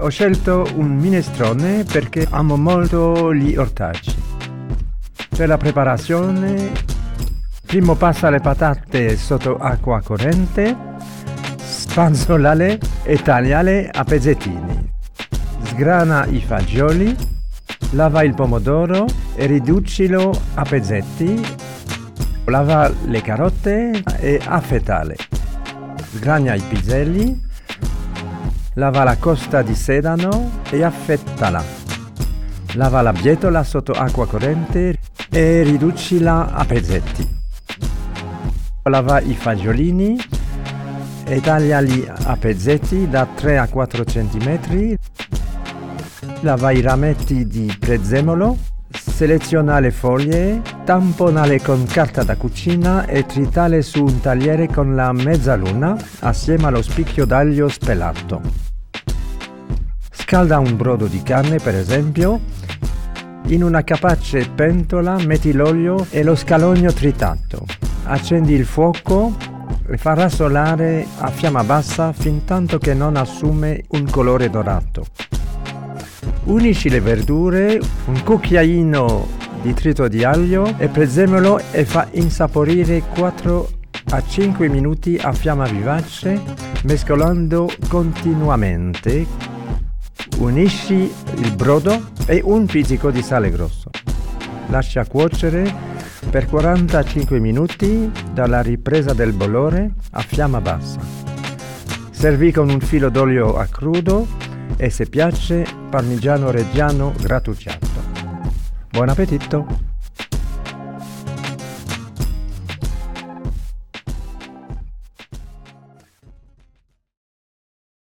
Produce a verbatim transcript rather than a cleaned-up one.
Ho scelto un minestrone perché amo molto gli ortaggi. Per la preparazione, primo passa le patate sotto acqua corrente, spanzolale e tagliale a pezzettini. Sgrana i fagioli, lava il pomodoro e riducilo a pezzetti. Lava le carote e affettale. Sgrana i piselli, lava la costa di sedano e affettala. Lava la bietola sotto acqua corrente e riducila a pezzetti. Lava i fagiolini e tagliali a pezzetti da tre a quattro centimetri. Lava i rametti di prezzemolo, seleziona le foglie, tamponale con carta da cucina e tritale su un tagliere con la mezzaluna assieme allo spicchio d'aglio spelato. Scalda un brodo di carne, per esempio. In una capace pentola metti l'olio e lo scalogno tritato. Accendi il fuoco e fa rassolare a fiamma bassa fintanto che non assume un colore dorato. Unisci le verdure, un cucchiaino di trito di aglio e prezzemolo e fa insaporire quattro a cinque minuti a fiamma vivace, mescolando continuamente. Unisci il brodo e un pizzico di sale grosso. Lascia cuocere per quarantacinque minuti dalla ripresa del bollore a fiamma bassa. Servi con un filo d'olio a crudo e, se piace, parmigiano reggiano grattugiato. Buon appetito!